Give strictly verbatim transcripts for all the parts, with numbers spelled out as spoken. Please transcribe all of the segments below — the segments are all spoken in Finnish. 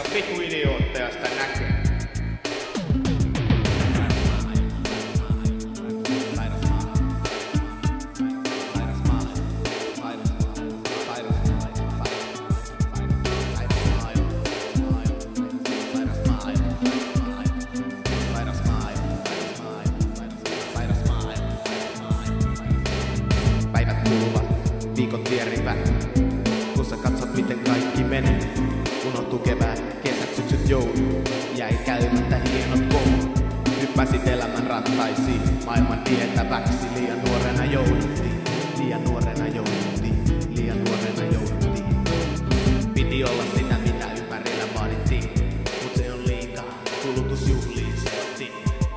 Ja vitu idiootteja sitä näkee. Päivät kuluvat, viikot vierivät, kun sä katsot miten kaikki menee. Unohtuu kevät, kesät, syksyt, joulu, jäi käymättä hienot koulut. Hyppäsit elämän rattaisiin, maailman tietäväksi. Liian nuorena jouduttiin, liian nuorena jouduttiin, liian nuorena jouduttiin. Piti olla sitä mitä ympärillä vaadittiin, mut se on liikaa, kulutusjuhliin seottiin.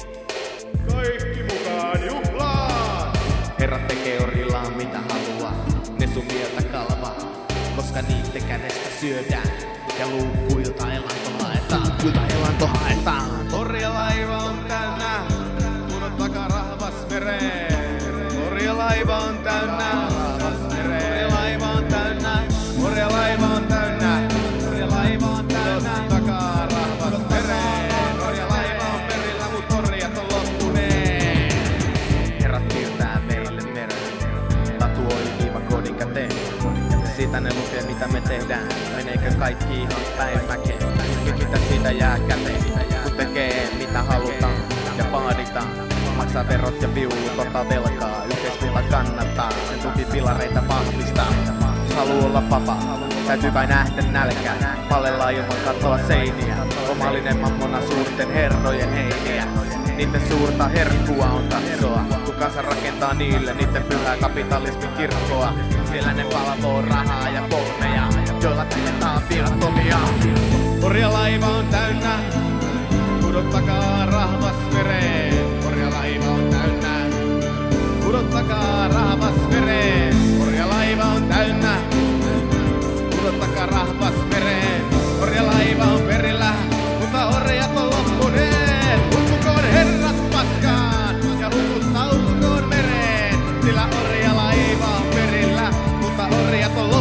Kaikki mukaan juhlaan! Herrat tekee orillaan mitä haluaa, ne sun mieltä kalvaa, koska niitten kädestä syödään. Ja luukuilta elanto haetaan, kuilta elanto haetaan. Orjalaiva on täynnä, munot takaa rahvas mereen. Orjalaiva on täynnä, rahvas mereen. Orjalaiva on täynnä, orjalaiva on täynnä. Orjalaiva on täynnä, takaa rahvas mereen. Orjalaiva on perillä, mut orjat on loppuneen. Herrat piirtää meille mereen, tatuoi viiva kodin käteen. Siitä ne lukee mitä me tehdään, meneekö kaikki ihan päin mäkeen. Mitä siitä jää käteen, kun tekee mitä halutaan ja vaaditaan. Maksaa verot ja viulut, ottaa velkaa, yhteiskunta kannattaa. Sen tukipilareita vahvistaa, jos haluu olla vapaa, täytyy vain nähdä nälkää. Palellaan ilman katsoa seiniä, omallinen mammona suurten herrojen heiniä. Niitten suurta herkkua on katsoa, kun kansa rakentaa niille niitten pyhää kapitalismin kirkkoa. Siellä ne palvoo rahaa ja pommeja, joilla tajetaan viattomia. Orjalaiva on täynnä, pudottakaa rahvas mereen. Orjalaiva on täynnä, pudottakaa rahvas mereen. Orjalaiva on täynnä, pudottakaa rahvas mereen. Orjalaiva on perillä, mutta orjat on loppuneet. Hukkukoon herrat paskaan ja hukuttautukoon mereen. Sillä orjalaiva on perillä, mutta orjat on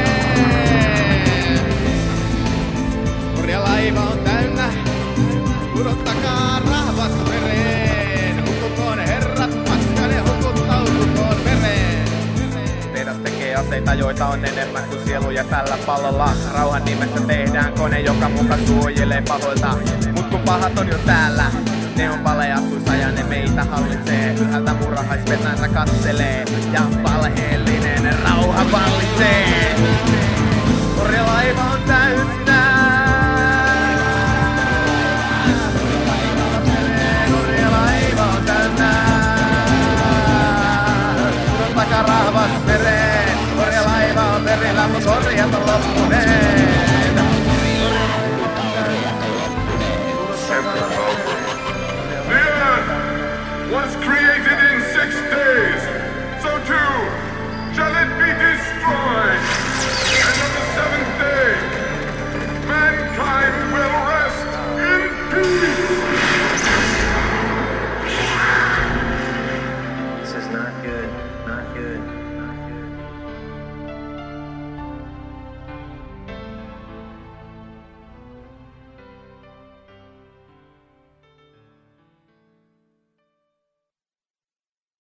loppuneet. Orjalaiva on täynnä, pudottakaa rahvas mereen. Hukkukoon herrat paskaan ja hukuttautukoon mereen. Teidät tekee aseita, joita on enemmän kuin sieluja tällä pallolla. Rauhan nimessä tehdään kone, joka muka suojelee pahoilta. Mut kun pahat on jo täällä, ne on valeasuissa ja ne meitä hallitsee. Ylhäältä murhaisvetäntä katselee ja valheellinen rauha vallitsee. Orjalaiva on täynnä,